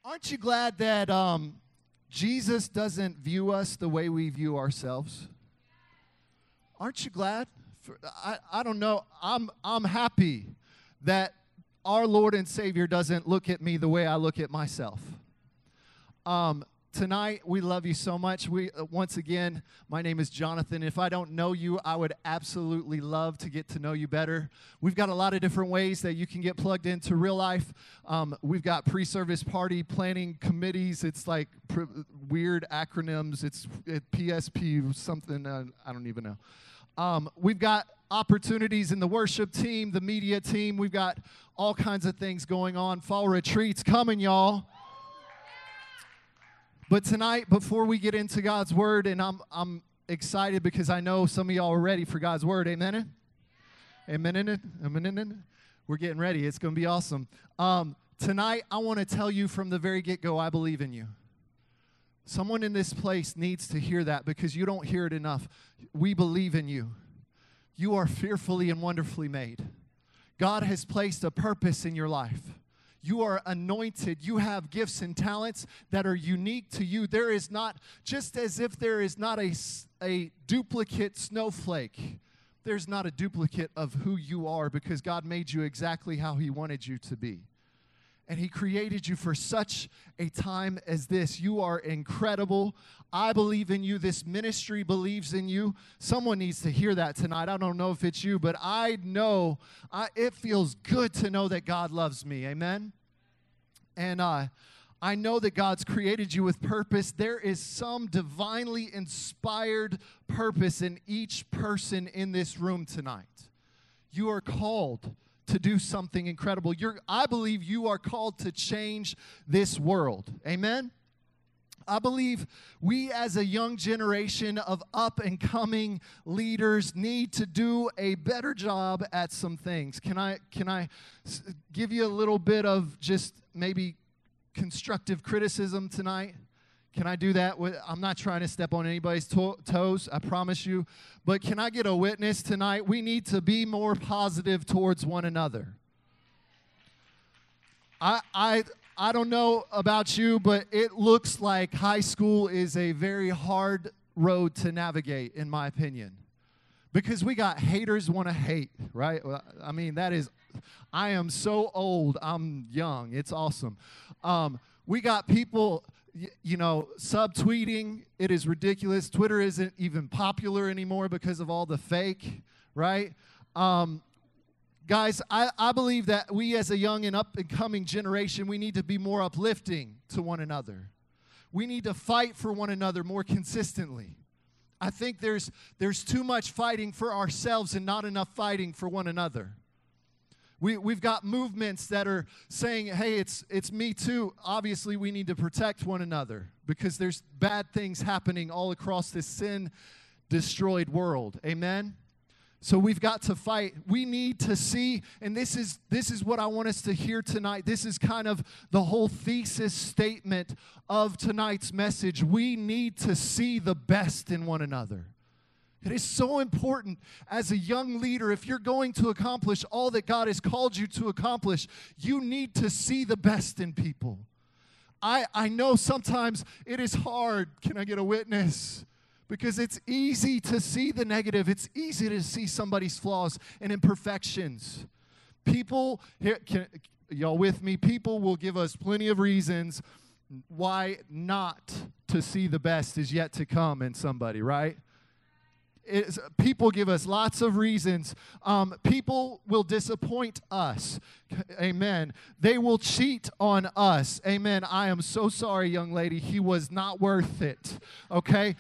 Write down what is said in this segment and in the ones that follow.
Aren't you glad that Jesus doesn't view us the way we view ourselves? Aren't you glad? I don't know. I'm happy that our Lord and Savior doesn't look at me the way I look at myself. Tonight, we love you so much. Once again, my name is Jonathan. If I don't know you, I would absolutely love to get to know you better. We've got a lot of different ways that you can get plugged into real life. We've got pre-service party planning committees. It's like weird acronyms. It's PSP something. I don't even know. We've got opportunities in the worship team, the media team. We've got all kinds of things going on. Fall retreats coming, y'all. But tonight, before we get into God's Word, and I'm excited because I know some of y'all are ready for God's Word. Amen? Amen? Amen? We're getting ready. It's going to be awesome. Tonight, I want to tell you from the very get-go, I believe in you. Someone in this place needs to hear that because you don't hear it enough. We believe in you. You are fearfully and wonderfully made. God has placed a purpose in your life. You are anointed. You have gifts and talents that are unique to you. There is not, just as if there is not a duplicate snowflake, there's not a duplicate of who you are because God made you exactly how He wanted you to be. And He created you for such a time as this. You are incredible. I believe in you. This ministry believes in you. Someone needs to hear that tonight. I don't know if it's you, but I know it feels good to know that God loves me. Amen? And I know that God's created you with purpose. There is some divinely inspired purpose in each person in this room tonight. You are called to do something incredible. I believe you are called to change this world. Amen? I believe we as a young generation of up-and-coming leaders need to do a better job at some things. Can I give you a little bit of just maybe constructive criticism tonight? Can I do that? I'm not trying to step on anybody's toes, I promise you. But can I get a witness tonight? We need to be more positive towards one another. I don't know about you, but it looks like high school is a very hard road to navigate, in my opinion. Because we got haters want to hate, right? I mean, I am so old, I'm young. It's awesome. We got people, subtweeting. It is ridiculous. Twitter isn't even popular anymore because of all the fake, right? Guys, I believe that we as a young and up-and-coming generation, we need to be more uplifting to one another. We need to fight for one another more consistently. I think there's too much fighting for ourselves and not enough fighting for one another. We've got movements that are saying, hey, it's me too. Obviously, we need to protect one another because there's bad things happening all across this sin-destroyed world. Amen? So we've got to fight. We need to see, and this is what I want us to hear tonight. This is kind of the whole thesis statement of tonight's message. We need to see the best in one another. It is so important as a young leader, if you're going to accomplish all that God has called you to accomplish, you need to see the best in people. I know sometimes it is hard. Can I get a witness? Because it's easy to see the negative. It's easy to see somebody's flaws and imperfections. People, y'all with me? People will give us plenty of reasons why not to see the best is yet to come in somebody, right? People give us lots of reasons. People will disappoint us. Amen. They will cheat on us. Amen. I am so sorry, young lady. He was not worth it. Okay?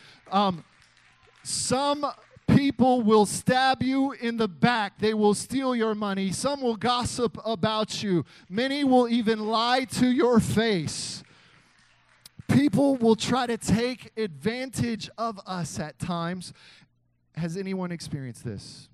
Some people will stab you in the back. They will steal your money. Some will gossip about you. Many will even lie to your face. People will try to take advantage of us at times. Has anyone experienced this?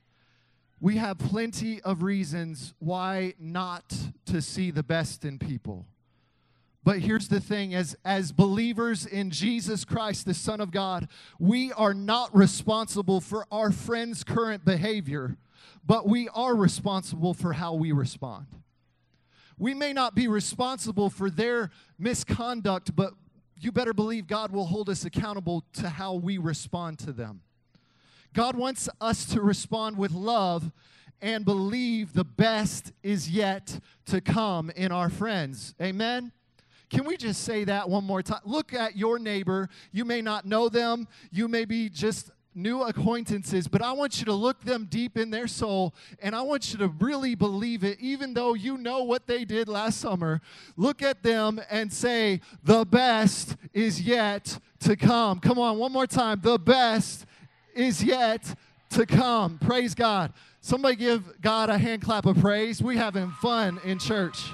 We have plenty of reasons why not to see the best in people. But here's the thing, as believers in Jesus Christ, the Son of God, we are not responsible for our friends' current behavior, but we are responsible for how we respond. We may not be responsible for their misconduct, but you better believe God will hold us accountable to how we respond to them. God wants us to respond with love and believe the best is yet to come in our friends. Amen? Can we just say that one more time? Look at your neighbor. You may not know them. You may be just new acquaintances, but I want you to look them deep in their soul, and I want you to really believe it, even though you know what they did last summer. Look at them and say, the best is yet to come. Come on, one more time. The best is yet to come. Praise God. Somebody give God a hand clap of praise. We having fun in church.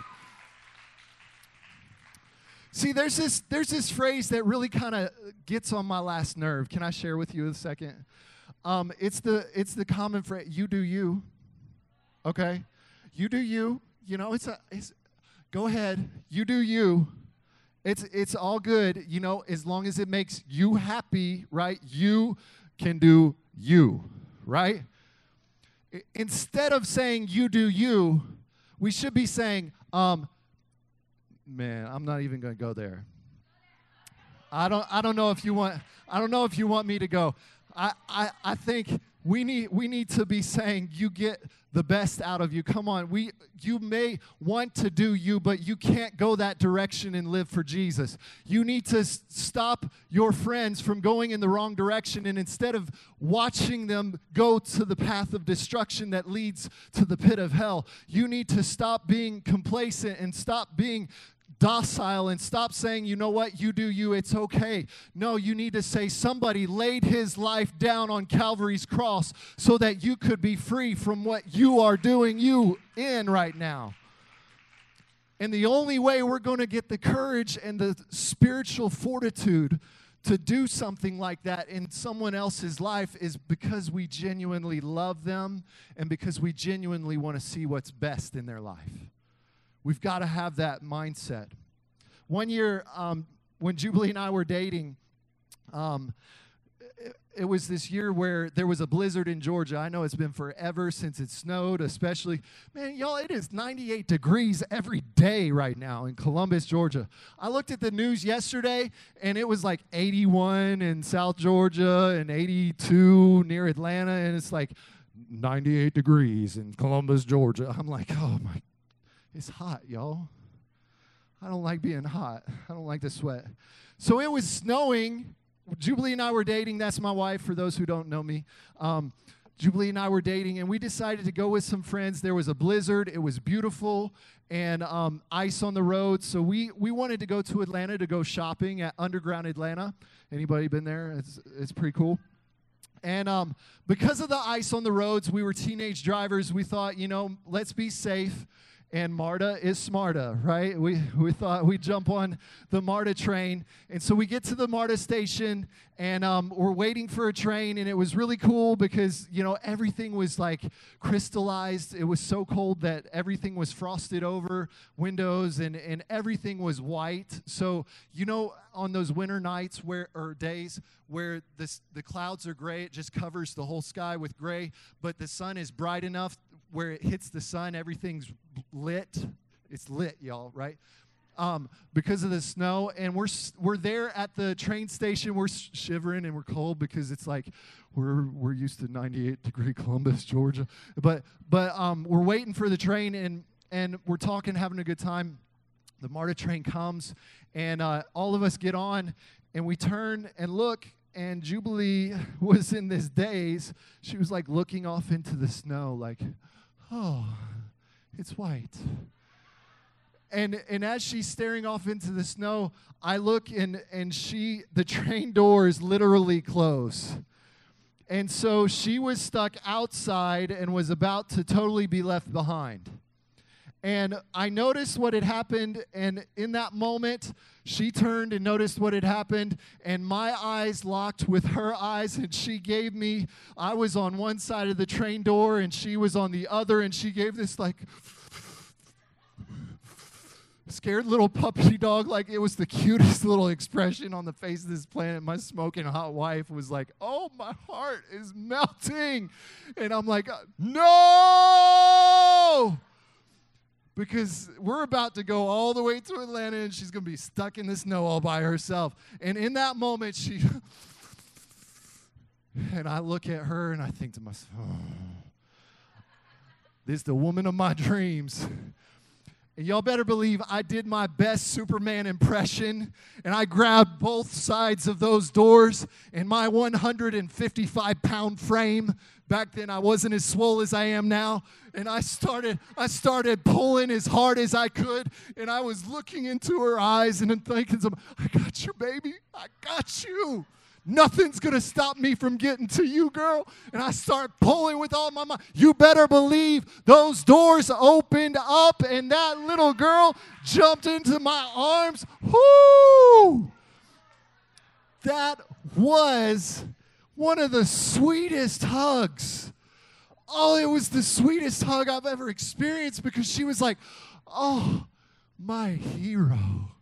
See, there's this phrase that really kind of gets on my last nerve. Can I share with you a second? It's the common phrase, you do you. Okay? You do you. You know, it's go ahead. You do you. It's all good, you know, as long as it makes you happy, right? You can do you, right? Instead of saying you do you, we should be saying, man, I'm not even going to go there. I don't know if you want me to go. I think we need to be saying you get the best out of you. Come on. You may want to do you, but you can't go that direction and live for Jesus. You need to stop your friends from going in the wrong direction, and instead of watching them go to the path of destruction that leads to the pit of hell, you need to stop being complacent and stop being docile and stop saying, you know what, you do you, it's okay. No, you need to say somebody laid his life down on Calvary's cross so that you could be free from what you are doing you in right now. And the only way we're going to get the courage and the spiritual fortitude to do something like that in someone else's life is because we genuinely love them and because we genuinely want to see what's best in their life. We've got to have that mindset. One year, when Jubilee and I were dating, it was this year where there was a blizzard in Georgia. I know it's been forever since it snowed, especially. Man, y'all, it is 98 degrees every day right now in Columbus, Georgia. I looked at the news yesterday, and it was like 81 in South Georgia and 82 near Atlanta, and it's like 98 degrees in Columbus, Georgia. I'm like, oh, my, it's hot, y'all. I don't like being hot. I don't like the sweat. So it was snowing. Jubilee and I were dating. That's my wife, for those who don't know me. Jubilee and I were dating, and we decided to go with some friends. There was a blizzard. It was beautiful, and ice on the road. So we wanted to go to Atlanta to go shopping at Underground Atlanta. Anybody been there? It's pretty cool. And because of the ice on the roads, we were teenage drivers. We thought, you know, let's be safe. And MARTA is smarta, right? We thought we'd jump on the MARTA train. And so we get to the MARTA station, and we're waiting for a train. And it was really cool because, you know, everything was like crystallized. It was so cold that everything was frosted over, windows, and everything was white. So, you know, on those winter nights or days where the clouds are gray, it just covers the whole sky with gray, but the sun is bright enough where it hits the sun, everything's lit. It's lit, y'all, right? Because of the snow. And we're there at the train station. We're shivering and we're cold because it's like we're used to 98-degree Columbus, Georgia. But we're waiting for the train, and we're talking, having a good time. The MARTA train comes, and all of us get on, and we turn and look, and Jubilee was in this daze. She was like looking off into the snow like, oh, it's white. And as she's staring off into the snow, I look, and the train doors literally close. And so she was stuck outside and was about to totally be left behind. And I noticed what had happened, and in that moment, she turned and noticed what had happened, and my eyes locked with her eyes, and she gave me, I was on one side of the train door, and she was on the other, and she gave this, like, scared little puppy dog, like it was the cutest little expression on the face of this planet. My smoking hot wife was like, oh, my heart is melting. And I'm like, no! because we're about to go all the way to Atlanta, and she's going to be stuck in the snow all by herself. And in that moment, and I look at her, and I think to myself, oh, this is the woman of my dreams. And y'all better believe I did my best Superman impression, and I grabbed both sides of those doors in my 155-pound frame. Back then, I wasn't as swole as I am now. And I started pulling as hard as I could, and I was looking into her eyes and thinking, I got you, baby. I got you. Nothing's going to stop me from getting to you, girl. And I start pulling with all my might. You better believe those doors opened up, and that little girl jumped into my arms. Whoo! That was one of the sweetest hugs. Oh, it was the sweetest hug I've ever experienced, because she was like, oh, my hero.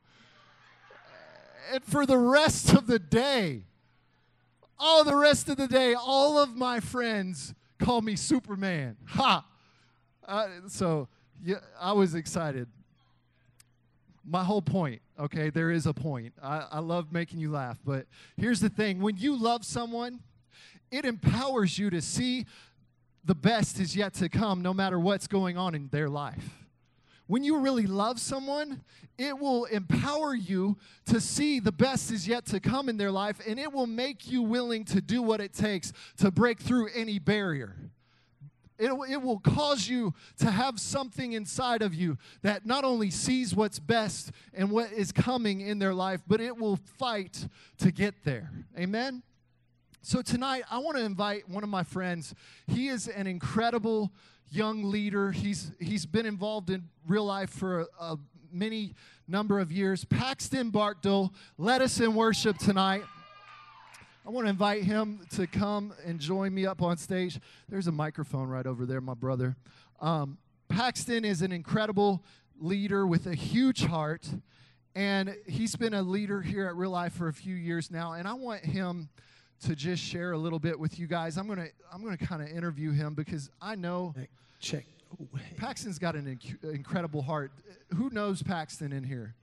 And for the rest of the day, all of my friends call me Superman. Ha! So yeah, I was excited. My whole point, okay, there is a point. I love making you laugh, but here's the thing. When you love someone, it empowers you to see the best is yet to come, no matter what's going on in their life. When you really love someone, it will empower you to see the best is yet to come in their life, and it will make you willing to do what it takes to break through any barrier. It will cause you to have something inside of you that not only sees what's best and what is coming in their life, but it will fight to get there. Amen? So tonight, I want to invite one of my friends. He is an incredible young leader. He's been involved in real life for a many number of years. Paxton Barkdale led us in worship tonight. I want to invite him to come and join me up on stage. There's a microphone right over there, my brother. Paxton is an incredible leader with a huge heart, and he's been a leader here at Real Life for a few years now, and I want him to just share a little bit with you guys. I'm gonna kind of interview him, because I know Check. Paxton's got an incredible heart. Who knows Paxton in here?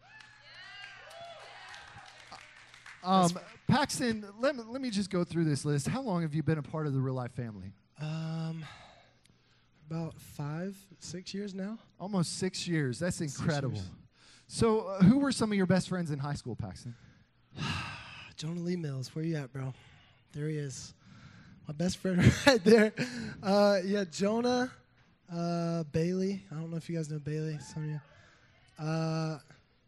Paxton, let me just go through this list. How long have you been a part of the Real Life family? About 5-6 years now. Almost 6 years. That's incredible. 6 years. So who were some of your best friends in high school, Paxton? Jonah Lee Mills, where you at, bro? There he is. My best friend right there. Yeah, Jonah, Bailey. I don't know if you guys know Bailey, some of you. That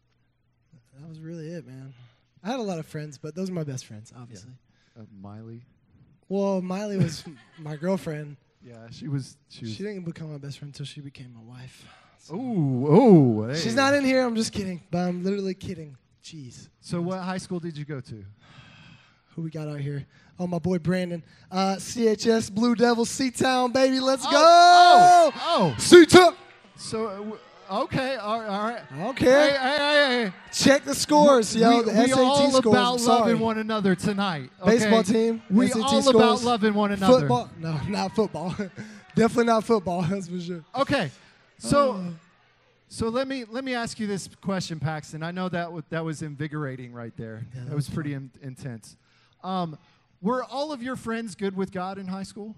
was really it, man. I had a lot of friends, but those are my best friends, obviously. Yeah. Miley. Well, Miley was my girlfriend. Yeah, she was. She didn't become my best friend until she became my wife. So. Ooh. Hey. She's not in here. I'm just kidding, but I'm literally kidding. Jeez. So what high school did you go to? Who we got out here? Oh, my boy Brandon. CHS Blue Devils, C-Town, baby. Let's go. Oh. C-Town. So, okay. All right. Okay. Hey. Check the scores, yo. The we SAT all scores. about loving one another tonight. Okay? Baseball team. We SAT all scores. about loving one another. Football? No, not football. Definitely not football. That's for sure. Okay. So let me ask you this question, Paxton. I know that was invigorating right there. Yeah, that was pretty intense. Were all of your friends good with God in high school?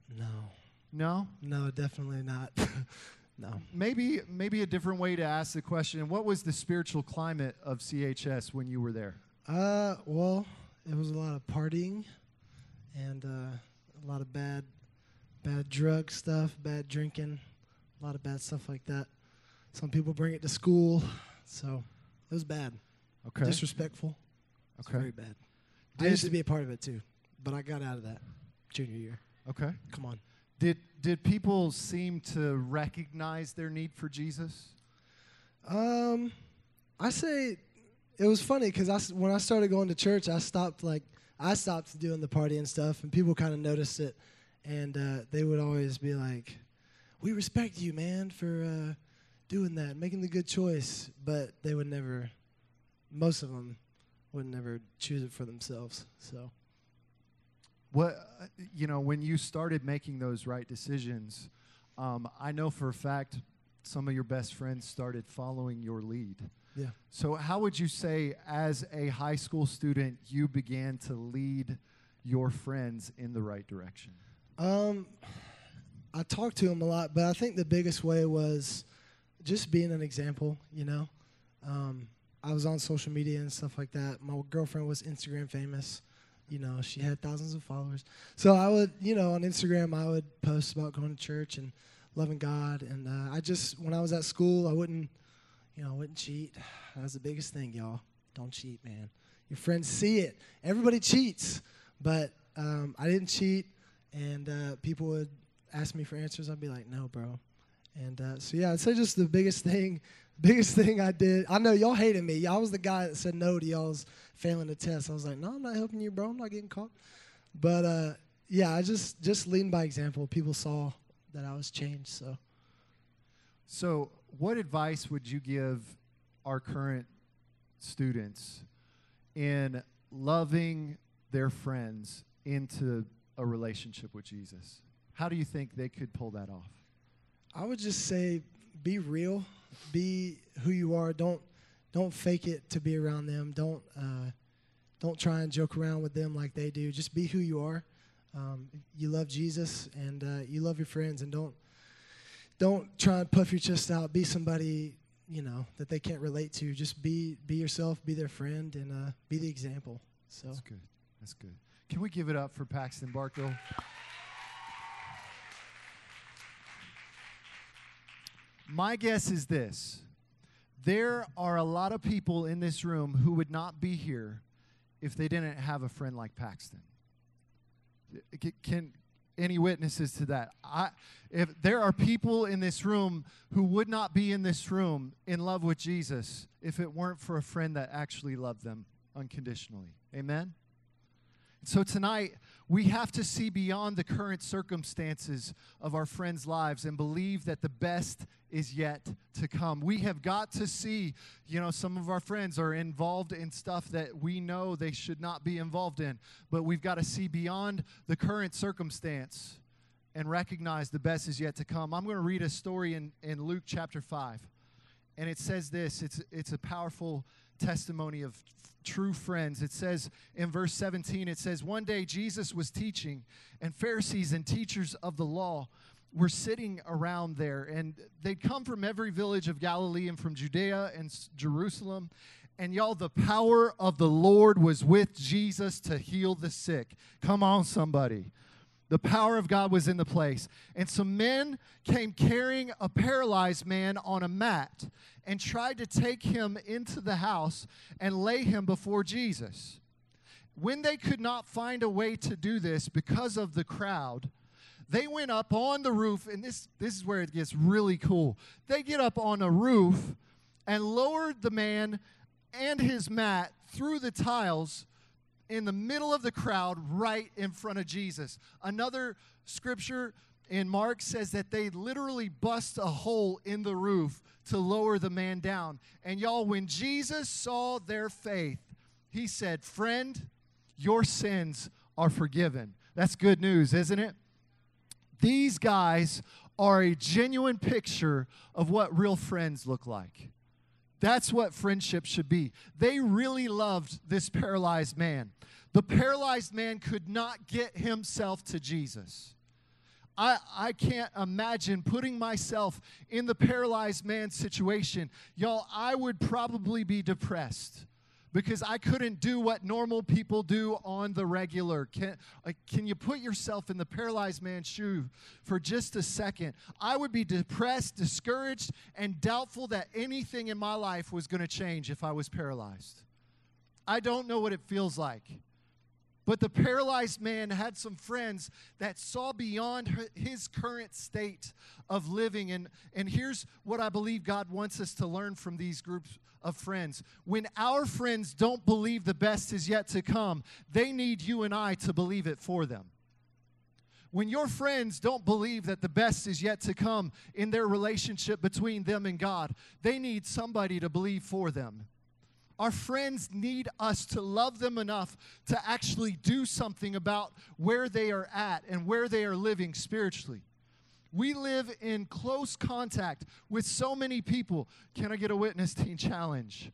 No, definitely not. No. Maybe a different way to ask the question. What was the spiritual climate of CHS when you were there? Well, it was a lot of partying and a lot of bad drug stuff, bad drinking, a lot of bad stuff like that. Some people bring it to school, so it was bad. Okay. Disrespectful. Okay. Very bad. I used to be a part of it too, but I got out of that junior year. Okay. Come on. Did people seem to recognize their need for Jesus? I say it was funny because when I started going to church, I stopped doing the party and stuff, and people kind of noticed it, and they would always be like, "We respect you, man, for doing that, making the good choice," but they would never. Most of them would never choose it for themselves. So, when you started making those right decisions, I know for a fact some of your best friends started following your lead. Yeah. So how would you say, as a high school student, you began to lead your friends in the right direction? I talked to them a lot, but I think the biggest way was just being an example, you know. I was on social media and stuff like that. My girlfriend was Instagram famous. You know, she had thousands of followers. So I would, you know, on Instagram, I would post about going to church and loving God. And when I was at school, I wouldn't cheat. That was the biggest thing, y'all. Don't cheat, man. Your friends see it. Everybody cheats. But I didn't cheat, and people would ask me for answers. I'd be like, no, bro. And so, yeah, I'd say just the biggest thing I did. I know y'all hated me. Y'all was the guy that said no to y'all's failing the test. I was like, no, I'm not helping you, bro. I'm not getting caught. But, yeah, I just leading by example. People saw that I was changed. So what advice would you give our current students in loving their friends into a relationship with Jesus? How do you think they could pull that off? I would just say be real. Be who you are. Don't fake it to be around them. Don't try and joke around with them like they do. Just be who you are. You love Jesus and you love your friends, and don't try and puff your chest out. Be somebody, you know, that they can't relate to. Just be yourself. Be their friend, and be the example. So that's good. That's good. Can we give it up for Paxton Barkville? My guess is this. There are a lot of people in this room who would not be here if they didn't have a friend like Paxton. Can any witnesses to that? If there are people in this room who would not be in this room in love with Jesus if it weren't for a friend that actually loved them unconditionally. Amen? So tonight, we have to see beyond the current circumstances of our friends' lives and believe that the best is yet to come. We have got to see, you know, some of our friends are involved in stuff that we know they should not be involved in, but we've got to see beyond the current circumstance and recognize the best is yet to come. I'm going to read a story in Luke chapter 5, and it says this. It's a powerful testimony of true friends. It says in verse 17, it says, one day Jesus was teaching, and Pharisees and teachers of the law were sitting around there, and they'd come from every village of Galilee and from Judea and Jerusalem. And y'all, the power of the Lord was with Jesus to heal the sick. Come on, somebody. The power of God was in the place. And some men came carrying a paralyzed man on a mat and tried to take him into the house and lay him before Jesus. When they could not find a way to do this because of the crowd, they went up on the roof, and this is where it gets really cool. They get up on a roof and lowered the man and his mat through the tiles in the middle of the crowd right in front of Jesus. Another scripture in Mark says that they literally bust a hole in the roof to lower the man down. And y'all, when Jesus saw their faith, he said, friend, your sins are forgiven. That's good news, isn't it? These guys are a genuine picture of what real friends look like. That's what friendship should be. They really loved this paralyzed man. The paralyzed man could not get himself to Jesus. I can't imagine putting myself in the paralyzed man's situation. Y'all, I would probably be depressed because I couldn't do what normal people do on the regular. Can you put yourself in the paralyzed man's shoe for just a second? I would be depressed, discouraged, and doubtful that anything in my life was going to change if I was paralyzed. I don't know what it feels like. But the paralyzed man had some friends that saw beyond his current state of living. And here's what I believe God wants us to learn from these groups of friends. When our friends don't believe the best is yet to come, they need you and I to believe it for them. When your friends don't believe that the best is yet to come in their relationship between them and God, they need somebody to believe for them. Our friends need us to love them enough to actually do something about where they are at and where they are living spiritually. We live in close contact with so many people. Can I get a witness teen challenge?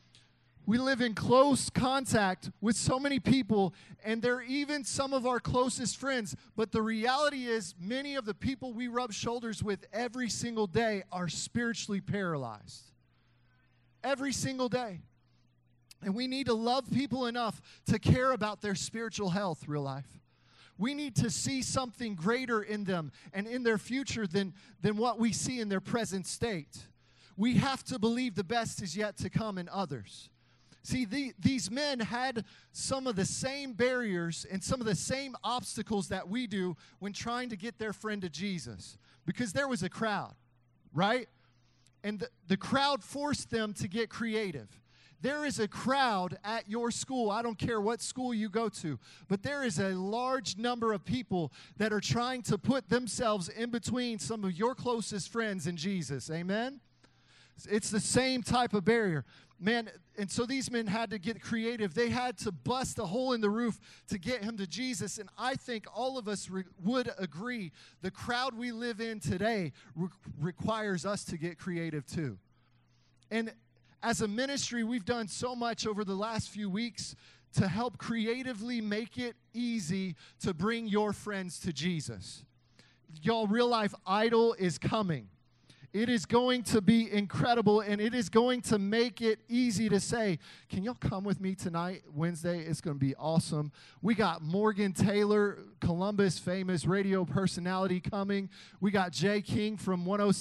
We live in close contact with so many people, and they're even some of our closest friends. But the reality is, many of the people we rub shoulders with every single day are spiritually paralyzed. Every single day. And we need to love people enough to care about their spiritual health, real life. We need to see something greater in them and in their future than what we see in their present state. We have to believe the best is yet to come in others. See, these men had some of the same barriers and some of the same obstacles that we do when trying to get their friend to Jesus. Because there was a crowd, right? And the crowd forced them to get creative. There is a crowd at your school. I don't care what school you go to, but there is a large number of people that are trying to put themselves in between some of your closest friends and Jesus. Amen? It's the same type of barrier. Man, and so these men had to get creative. They had to bust a hole in the roof to get him to Jesus. And I think all of us would agree the crowd we live in today requires us to get creative too. And as a ministry, we've done so much over the last few weeks to help creatively make it easy to bring your friends to Jesus. Y'all, Real Life Idol is coming. It is going to be incredible, and it is going to make it easy to say, can y'all come with me tonight, Wednesday? It's going to be awesome. We got Morgan Taylor, Columbus famous radio personality, coming. We got Jay King from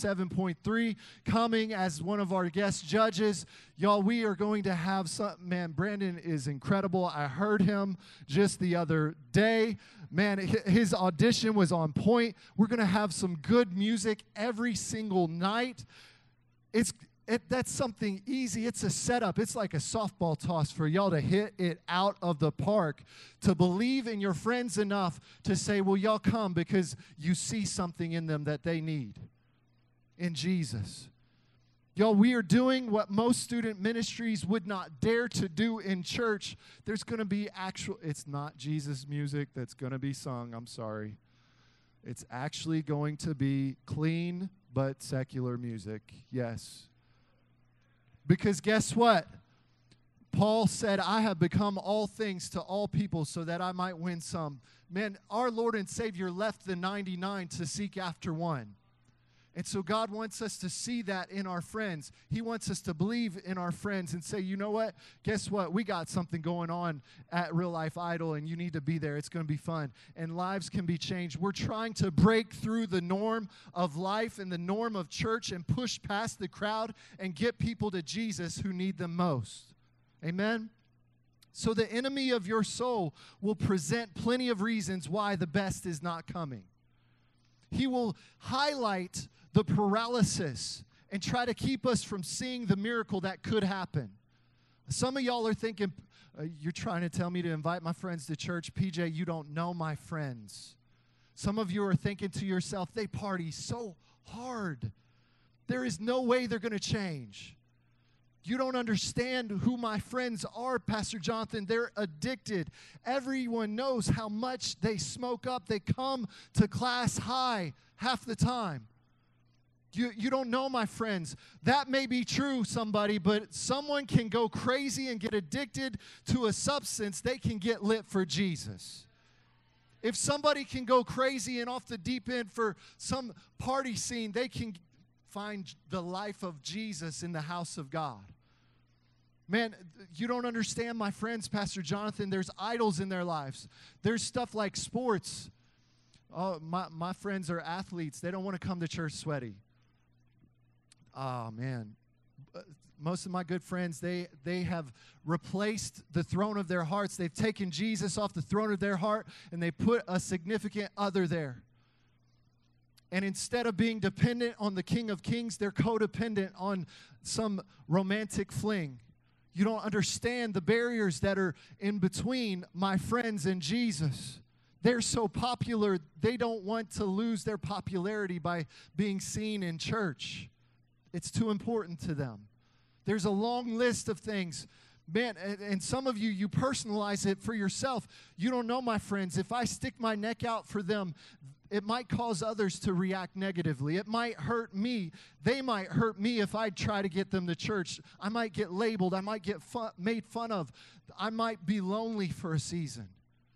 107.3 coming as one of our guest judges. Y'all, we are going to have some, man, Brandon is incredible. I heard him just the other day. Man, his audition was on point. We're going to have some good music every single night. That's something easy. It's a setup. It's like a softball toss for y'all to hit it out of the park, to believe in your friends enough to say, well, y'all come because you see something in them that they need in Jesus. Y'all, we are doing what most student ministries would not dare to do in church. There's going to be it's not Jesus music that's going to be sung. I'm sorry. It's actually going to be clean but secular music. Yes. Because guess what? Paul said, I have become all things to all people so that I might win some. Man, our Lord and Savior left the 99 to seek after one. And so God wants us to see that in our friends. He wants us to believe in our friends and say, you know what? Guess what? We got something going on at Real Life Idol, and you need to be there. It's going to be fun. And lives can be changed. We're trying to break through the norm of life and the norm of church and push past the crowd and get people to Jesus who need them most. Amen? So the enemy of your soul will present plenty of reasons why the best is not coming. He will highlight the paralysis and try to keep us from seeing the miracle that could happen. Some of y'all are thinking, you're trying to tell me to invite my friends to church. PJ, you don't know my friends. Some of you are thinking to yourself, they party so hard. There is no way they're going to change. You don't understand who my friends are, Pastor Jonathan. They're addicted. Everyone knows how much they smoke up. They come to class high half the time. You don't know my friends. That may be true, somebody, but someone can go crazy and get addicted to a substance. They can get lit for Jesus. If somebody can go crazy and off the deep end for some party scene, they can find the life of Jesus in the house of God. Man, you don't understand, my friends, Pastor Jonathan. There's idols in their lives. There's stuff like sports. Oh, my friends are athletes. They don't want to come to church sweaty. Oh, man. Most of my good friends, they have replaced the throne of their hearts. They've taken Jesus off the throne of their heart, and they put a significant other there. And instead of being dependent on the King of Kings, they're codependent on some romantic fling. You don't understand the barriers that are in between my friends and Jesus. They're so popular, they don't want to lose their popularity by being seen in church. It's too important to them. There's a long list of things. Man, and some of you, you personalize it for yourself. You don't know my friends. If I stick my neck out for them, it might cause others to react negatively. It might hurt me. They might hurt me if I try to get them to church. I might get labeled. I might get made fun of. I might be lonely for a season.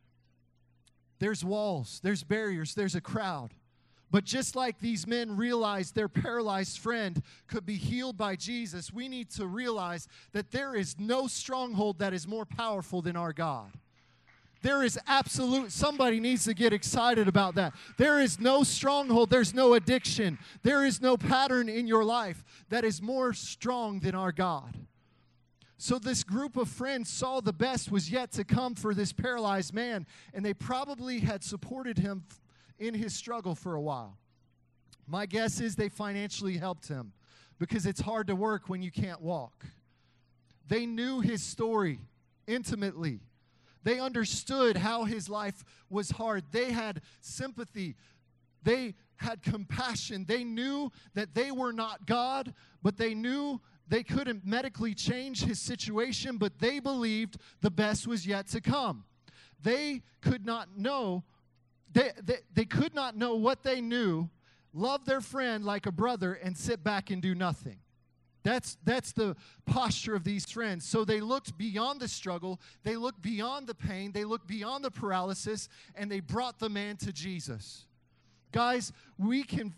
There's walls. There's barriers. There's a crowd. But just like these men realized their paralyzed friend could be healed by Jesus, we need to realize that there is no stronghold that is more powerful than our God. There is somebody needs to get excited about that. There is no stronghold, there's no addiction, there is no pattern in your life that is more strong than our God. So this group of friends saw the best was yet to come for this paralyzed man, and they probably had supported him in his struggle for a while. My guess is they financially helped him because it's hard to work when you can't walk. They knew his story intimately. They understood how his life was hard. They had sympathy. They had compassion. They knew that they were not God, but they knew they couldn't medically change his situation, but they believed the best was yet to come. They could not know, they could not know what they knew, love their friend like a brother, and sit back and do nothing. That's the posture of these friends. So they looked beyond the struggle, they looked beyond the pain, they looked beyond the paralysis, and they brought the man to Jesus. Guys, we can't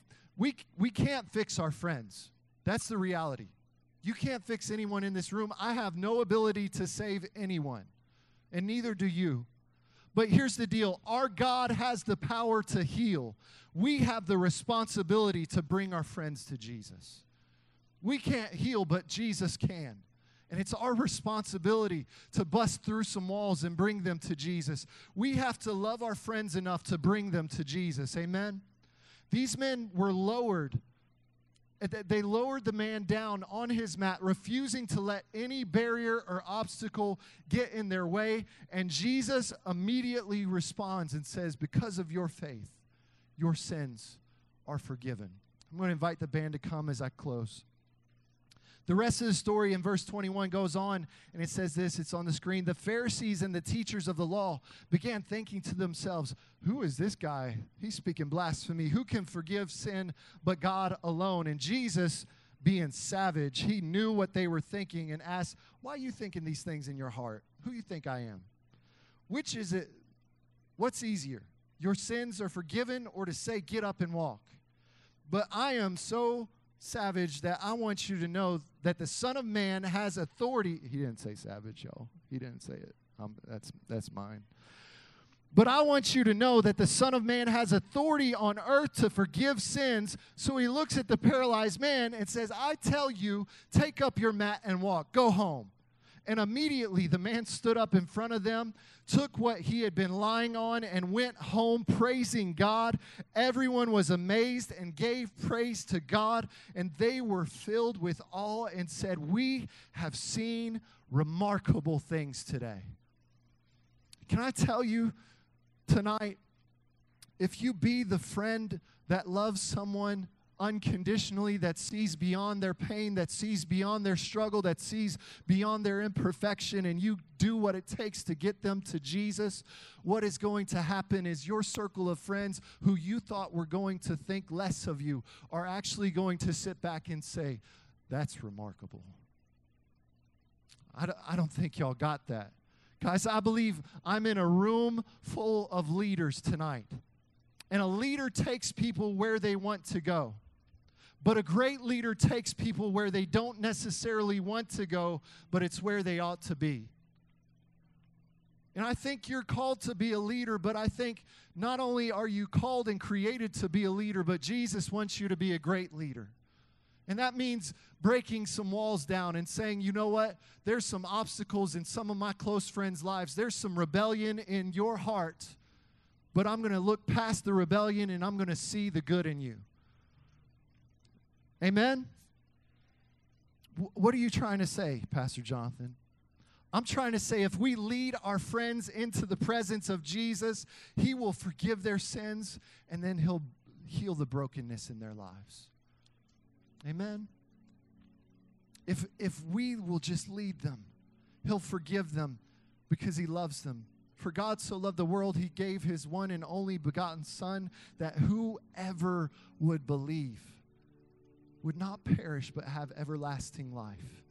fix our friends. That's the reality. You can't fix anyone in this room. I have no ability to save anyone, and neither do you. But here's the deal. Our God has the power to heal. We have the responsibility to bring our friends to Jesus. We can't heal, but Jesus can. And it's our responsibility to bust through some walls and bring them to Jesus. We have to love our friends enough to bring them to Jesus. Amen? These men were lowered. They lowered the man down on his mat, refusing to let any barrier or obstacle get in their way. And Jesus immediately responds and says, because of your faith, your sins are forgiven. I'm going to invite the band to come as I close. The rest of the story in verse 21 goes on, and it says this, it's on the screen. The Pharisees and the teachers of the law began thinking to themselves, who is this guy? He's speaking blasphemy. Who can forgive sin but God alone? And Jesus, being savage, he knew what they were thinking and asked, why are you thinking these things in your heart? Who do you think I am? Which is it? What's easier? Your sins are forgiven, or to say, get up and walk? But I am so savage that I want you to know that the Son of Man has authority. He didn't say savage, y'all. He didn't say it. That's mine. But I want you to know that the Son of Man has authority on earth to forgive sins. So he looks at the paralyzed man and says, I tell you, take up your mat and walk. Go home. And immediately the man stood up in front of them, took what he had been lying on, and went home praising God. Everyone was amazed and gave praise to God, and they were filled with awe and said, we have seen remarkable things today. Can I tell you tonight, if you be the friend that loves someone unconditionally, that sees beyond their pain, that sees beyond their struggle, that sees beyond their imperfection, and you do what it takes to get them to Jesus, what is going to happen is your circle of friends who you thought were going to think less of you are actually going to sit back and say, that's remarkable. I don't think y'all got that. Guys, I believe I'm in a room full of leaders tonight. And a leader takes people where they want to go. But a great leader takes people where they don't necessarily want to go, but it's where they ought to be. And I think you're called to be a leader, but I think not only are you called and created to be a leader, but Jesus wants you to be a great leader. And that means breaking some walls down and saying, you know what? There's some obstacles in some of my close friends' lives. There's some rebellion in your heart, but I'm going to look past the rebellion and I'm going to see the good in you. Amen? What are you trying to say, Pastor Jonathan? I'm trying to say if we lead our friends into the presence of Jesus, he will forgive their sins and then he'll heal the brokenness in their lives. Amen? If we will just lead them, he'll forgive them because he loves them For God so loved the world, he gave his one and only begotten Son, that whoever would believe would not perish but have everlasting life.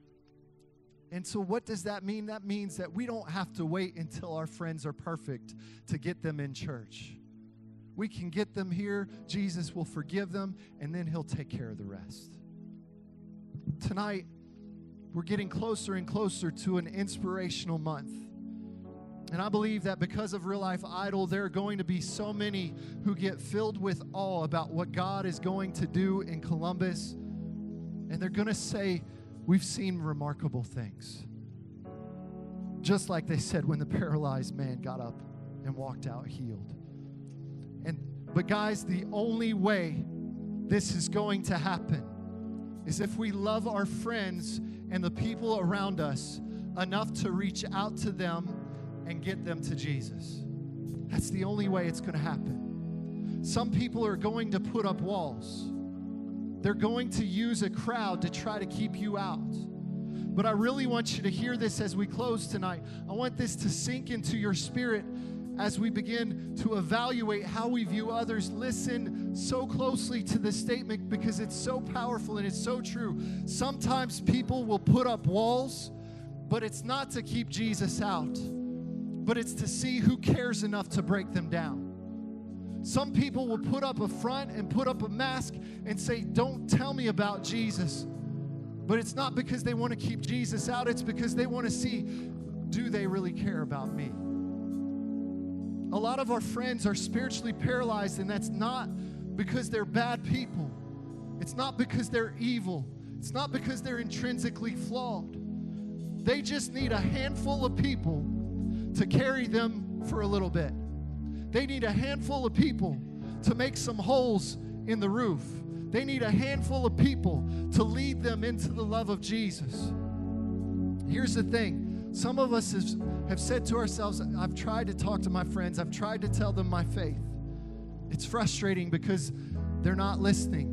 And so what does that mean? That means that we don't have to wait until our friends are perfect to get them in church. We can get them here, Jesus will forgive them, and then he'll take care of the rest. Tonight, we're getting closer and closer to an inspirational month. And I believe that because of Real Life Idol, there are going to be so many who get filled with awe about what God is going to do in Columbus. And they're going to say, we've seen remarkable things. Just like they said when the paralyzed man got up and walked out healed. But guys, the only way this is going to happen is if we love our friends and the people around us enough to reach out to them and get them to Jesus. That's the only way it's going to happen. Some people are going to put up walls. They're going to use a crowd to try to keep you out. But I really want you to hear this as we close tonight. I want this to sink into your spirit as we begin to evaluate how we view others. Listen so closely to this statement because it's so powerful and it's so true. Sometimes people will put up walls, but it's not to keep Jesus out, but it's to see who cares enough to break them down. Some people will put up a front and put up a mask and say, don't tell me about Jesus. But it's not because they want to keep Jesus out, it's because they want to see, do they really care about me? A lot of our friends are spiritually paralyzed, and that's not because they're bad people. It's not because they're evil. It's not because they're intrinsically flawed. They just need a handful of people to carry them for a little bit. They need a handful of people to make some holes in the roof. They need a handful of people to lead them into the love of Jesus. Here's the thing. Some of us have said to ourselves, I've tried to talk to my friends. I've tried to tell them my faith. It's frustrating because they're not listening.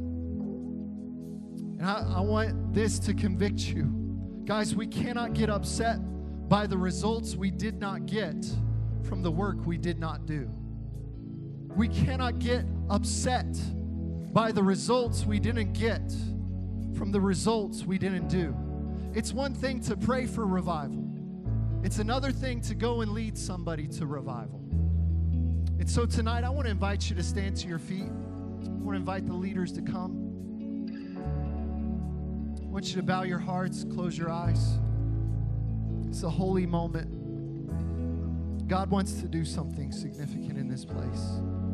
And I want this to convict you. Guys, we cannot get upset by the results we did not get from the work we did not do. We cannot get upset by the results we didn't get from the results we didn't do. It's one thing to pray for revival. It's another thing to go and lead somebody to revival. And so tonight, I want to invite you to stand to your feet. I want to invite the leaders to come. I want you to bow your hearts, close your eyes. It's a holy moment. God wants to do something significant in this place.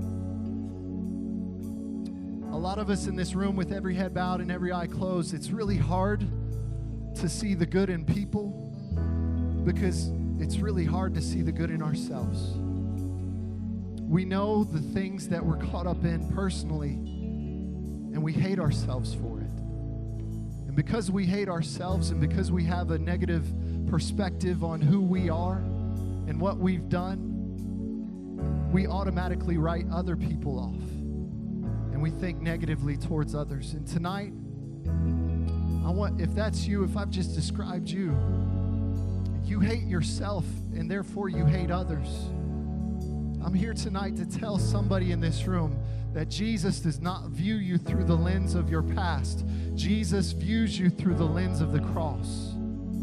A lot of us in this room with every head bowed and every eye closed, it's really hard to see the good in people because it's really hard to see the good in ourselves. We know the things that we're caught up in personally, and we hate ourselves for it. And because we hate ourselves and because we have a negative perspective on who we are and what we've done, we automatically write other people off. And we think negatively towards others. And tonight, if that's you, if I've just described you, you hate yourself and therefore you hate others. I'm here tonight to tell somebody in this room that Jesus does not view you through the lens of your past. Jesus views you through the lens of the cross.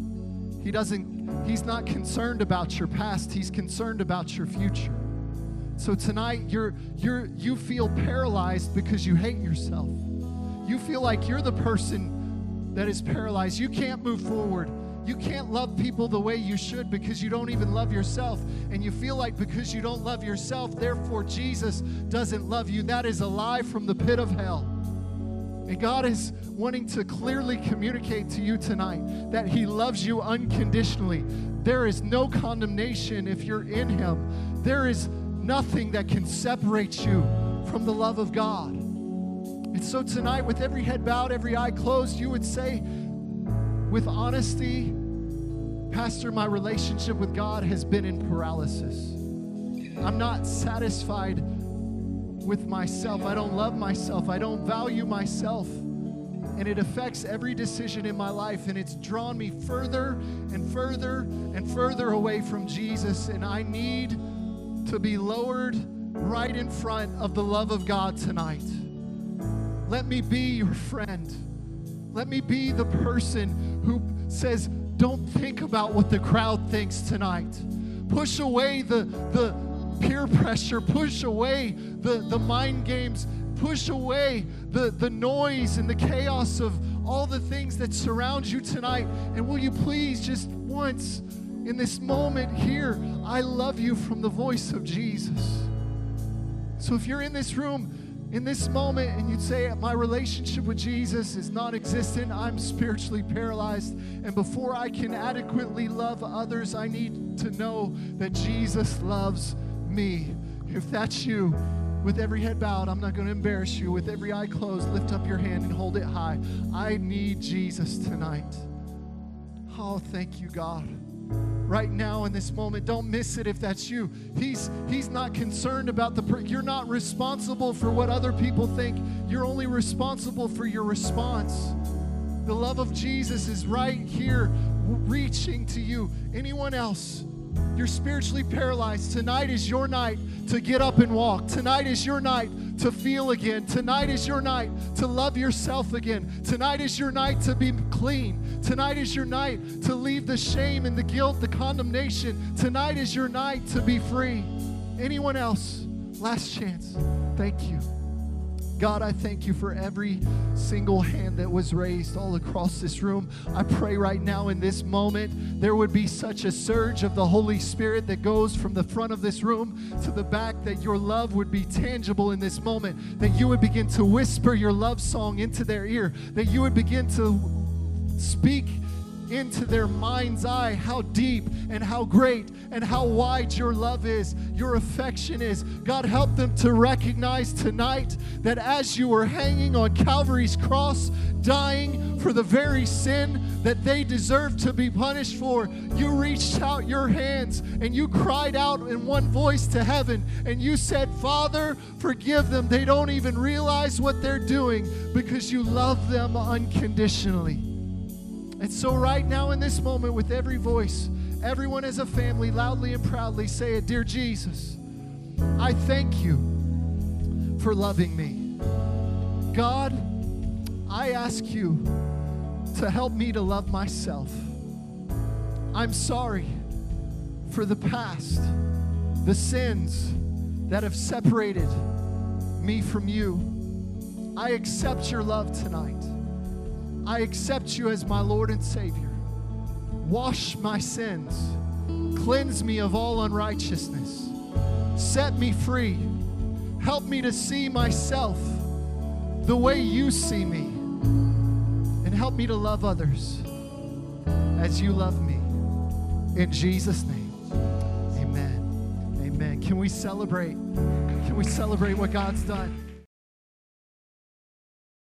He's not concerned about your past. He's concerned about your future. So tonight, you feel paralyzed because you hate yourself. You feel like you're the person that is paralyzed. You can't move forward. You can't love people the way you should because you don't even love yourself. And you feel like because you don't love yourself, therefore Jesus doesn't love you. That is a lie from the pit of hell. And God is wanting to clearly communicate to you tonight that He loves you unconditionally. There is no condemnation if you're in Him. There is nothing that can separate you from the love of God. And so tonight, with every head bowed, every eye closed, you would say with honesty, Pastor, my relationship with God has been in paralysis. I'm not satisfied with myself. I don't love myself. I don't value myself. and it affects every decision in my life, and it's drawn me further and further and further away from Jesus, and I need to be lowered right in front of the love of God tonight. Let me be your friend. Let me be the person who says, don't think about what the crowd thinks tonight. Push away the peer pressure. Push away the mind games. Push away the noise and the chaos of all the things that surround you tonight. And will you please just once in this moment hear, I love you from the voice of Jesus. So if you're in this room in this moment and you'd say, my relationship with Jesus is non-existent, I'm spiritually paralyzed, and before I can adequately love others, I need to know that Jesus loves me. If that's you, with every head bowed, I'm not going to embarrass you. With every eye closed, lift up your hand and hold it high. I need Jesus tonight. Oh, thank you, God. Right now in this moment, don't miss it if that's you. He's not concerned about you're not responsible for what other people think. You're only responsible for your response. The love of Jesus is right here reaching to you. Anyone else? You're spiritually paralyzed. Tonight is your night to get up and walk. Tonight is your night to feel again. Tonight is your night to love yourself again. Tonight is your night to be clean. Tonight is your night to leave the shame and the guilt, the condemnation. Tonight is your night to be free. Anyone else? Last chance. Thank you. God, I thank you for every single hand that was raised all across this room. I pray right now in this moment, there would be such a surge of the Holy Spirit that goes from the front of this room to the back, that your love would be tangible in this moment, that you would begin to whisper your love song into their ear, that you would begin to speak into their mind's eye how deep and how great and how wide your love is, your affection is. God, help them to recognize tonight that as you were hanging on Calvary's cross, dying for the very sin that they deserve to be punished for, you reached out your hands and you cried out in one voice to heaven and you said, Father, forgive them. They don't even realize what they're doing, because you love them unconditionally. And so right now in this moment, with every voice, everyone as a family, loudly and proudly say it. Dear Jesus, I thank you for loving me. God, I ask you to help me to love myself. I'm sorry for the past, the sins that have separated me from you. I accept your love tonight. I accept you as my Lord and Savior. Wash my sins. Cleanse me of all unrighteousness. Set me free. Help me to see myself the way you see me. And help me to love others as you love me. In Jesus' name, amen. Amen. Can we celebrate? Can we celebrate what God's done?